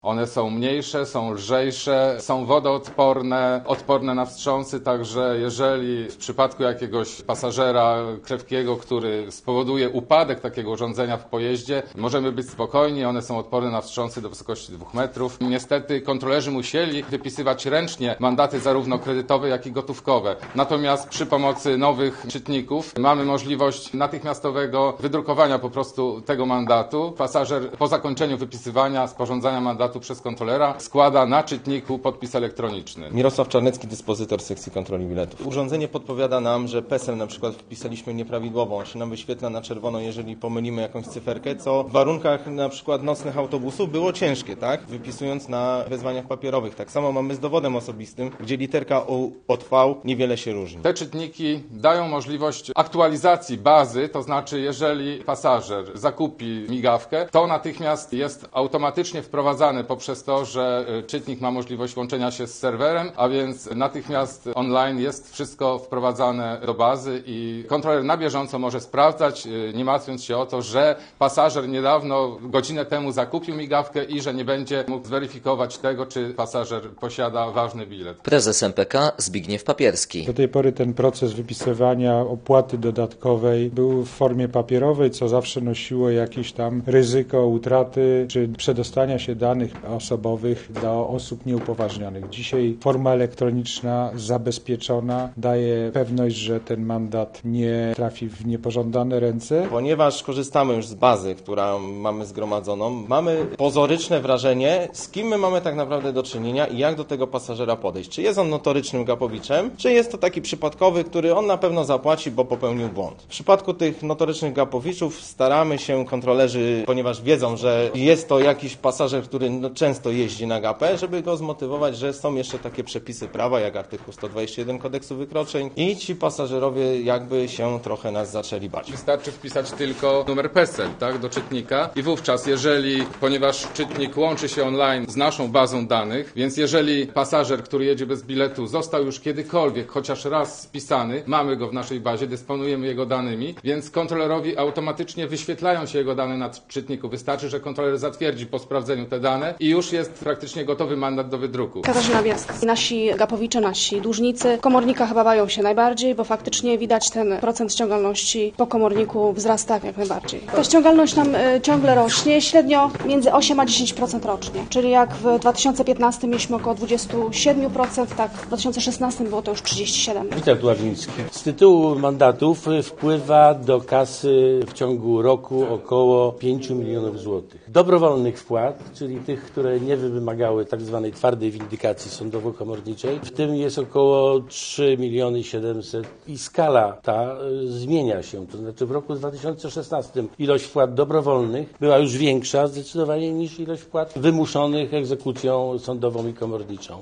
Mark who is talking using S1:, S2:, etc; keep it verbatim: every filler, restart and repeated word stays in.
S1: One są mniejsze, są lżejsze, są wodoodporne, odporne na wstrząsy, także jeżeli w przypadku jakiegoś pasażera krewkiego, który spowoduje upadek takiego urządzenia w pojeździe, możemy być spokojni, one są odporne na wstrząsy do wysokości dwóch metrów. Niestety kontrolerzy musieli wypisywać ręcznie mandaty zarówno kredytowe, jak i gotówkowe. Natomiast przy pomocy nowych czytników mamy możliwość natychmiastowego wydrukowania po prostu tego mandatu. Pasażer po zakończeniu wypisywania, sporządzania mandatu przez kontrolera składa na czytniku podpis elektroniczny.
S2: Mirosław Czarnecki, dyspozytor sekcji kontroli biletów. Urządzenie podpowiada nam, że PESEL na przykład wpisaliśmy nieprawidłowo. On się nam wyświetla na czerwono, jeżeli pomylimy jakąś cyferkę, co w warunkach na przykład nocnych autobusów było ciężkie, tak? Wypisując na wezwaniach papierowych. Tak samo mamy z dowodem osobistym, gdzie literka O od V niewiele się różni.
S1: Te czytniki dają możliwość aktualizacji bazy, to znaczy jeżeli pasażer zakupi migawkę, to natychmiast jest automatycznie wprowadzany poprzez to, że czytnik ma możliwość łączenia się z serwerem, a więc natychmiast online jest wszystko wprowadzane do bazy i kontroler na bieżąco może sprawdzać, nie martwiąc się o to, że pasażer niedawno, godzinę temu zakupił migawkę i że nie będzie mógł zweryfikować tego, czy pasażer posiada ważny bilet.
S3: Prezes M P K Zbigniew Papierski.
S4: Do tej pory ten proces wypisywania opłaty dodatkowej był w formie papierowej, co zawsze nosiło jakieś tam ryzyko utraty czy przedostania się danych osobowych do osób nieupoważnionych. Dzisiaj forma elektroniczna zabezpieczona daje pewność, że ten mandat nie trafi w niepożądane ręce.
S2: Ponieważ korzystamy już z bazy, która mamy zgromadzoną, mamy pozoryczne wrażenie, z kim my mamy tak naprawdę do czynienia i jak do tego pasażera podejść. Czy jest on notorycznym gapowiczem, czy jest to taki przypadkowy, który on na pewno zapłaci, bo popełnił błąd. W przypadku tych notorycznych gapowiczów staramy się kontrolerzy, ponieważ wiedzą, że jest to jakiś pasażer, który no, często jeździ na gapę, żeby go zmotywować, że są jeszcze takie przepisy prawa, jak artykuł sto dwadzieścia jeden kodeksu wykroczeń i ci pasażerowie jakby się trochę nas zaczęli bać.
S1: Wystarczy wpisać tylko numer PESEL, tak, do czytnika i wówczas, jeżeli, ponieważ czytnik łączy się online z naszą bazą danych, więc jeżeli pasażer, który jedzie bez biletu, został już kiedykolwiek chociaż raz spisany, mamy go w naszej bazie, dysponujemy jego danymi, więc kontrolerowi automatycznie wyświetlają się jego dane na czytniku. Wystarczy, że kontroler zatwierdzi po sprawdzeniu te dane i już jest praktycznie gotowy mandat do wydruku.
S5: Katarzyna Bielska. Nasi gapowicze, nasi dłużnicy w komornikach chyba bawią się najbardziej, bo faktycznie widać ten procent ściągalności po komorniku wzrasta jak najbardziej. Ta ściągalność nam y, ciągle rośnie, średnio między osiem a dziesięć procent rocznie. Czyli jak w dwa tysiące piętnastym mieliśmy około dwadzieścia siedem procent, tak w dwa tysiące szesnastym było to już trzydzieści siedem procent.
S6: Witold Ławiński. Z tytułu mandatów wpływa do kasy w ciągu roku około pięć milionów złotych. Dobrowolnych wpłat, czyli tych, które nie wymagały tak zwanej twardej windykacji sądowo-komorniczej, w tym jest około trzy miliony siedemset i skala ta y, zmienia się. To znaczy w roku dwa tysiące szesnastym ilość wpłat dobrowolnych była już większa zdecydowanie niż ilość wpłat wymuszonych egzekucją sądową i komorniczą.